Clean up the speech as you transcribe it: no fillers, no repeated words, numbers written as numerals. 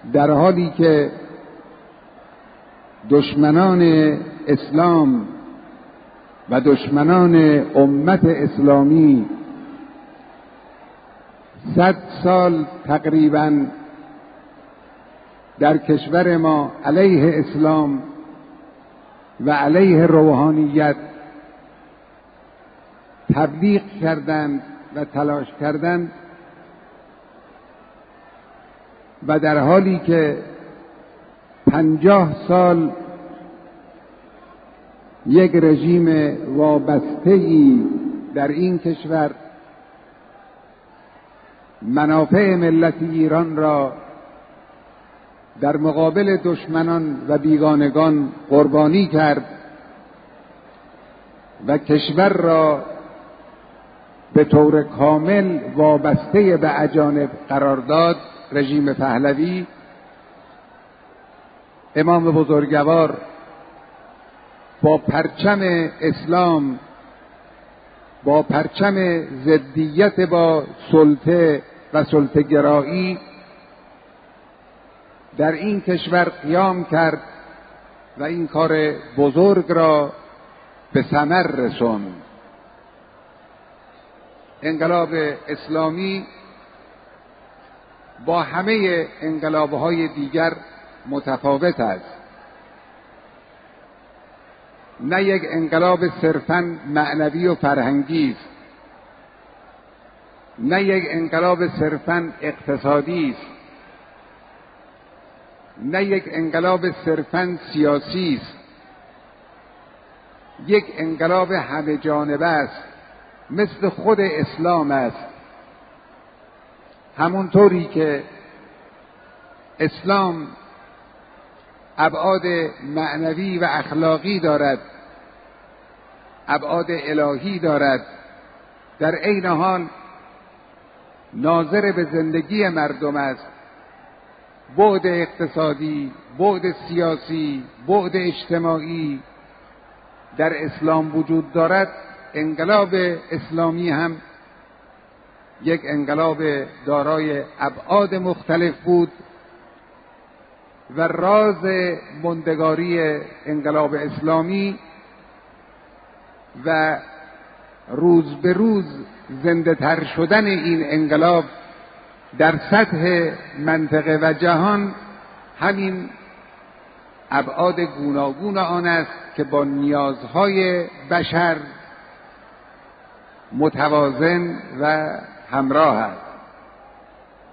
در حالی که دشمنان اسلام و دشمنان امت اسلامی 100 سال تقریباً در کشور ما علیه اسلام و علیه روحانیت تبلیغ کردند و تلاش کردند و در حالی که 50 سال یک رژیم وابسته‌ای در این کشور منافع ملت ایران را در مقابل دشمنان و بیگانگان قربانی کرد و کشور را به طور کامل وابسته به اجانب قرار داد، رژیم پهلوی، امام بزرگوار با پرچم اسلام، با پرچم ضدیت با سلطه و سلطه‌گرایی در این کشور قیام کرد و این کار بزرگ را به ثمر رساند. انقلاب اسلامی با همه انقلاب‌های دیگر متفاوت است. نه یک انقلاب صرفاً معنوی و فرهنگی است، نه یک انقلاب صرفاً اقتصادی است، نه یک انقلاب صرفاً سیاسی است، یک انقلاب همه جانبه است، مثل خود اسلام است. همونطوری که اسلام ابعاد معنوی و اخلاقی دارد، ابعاد الهی دارد، در عین حال ناظر به زندگی مردم است. بعد اقتصادی، بعد سیاسی، بعد اجتماعی در اسلام وجود دارد. انقلاب اسلامی هم یک انقلاب دارای ابعاد مختلف بود و راز ماندگاری انقلاب اسلامی و روز به روز زنده تر شدن این انقلاب در سطح منطقه و جهان همین ابعاد گوناگون آن است که با نیازهای بشر متوازن و همراه است.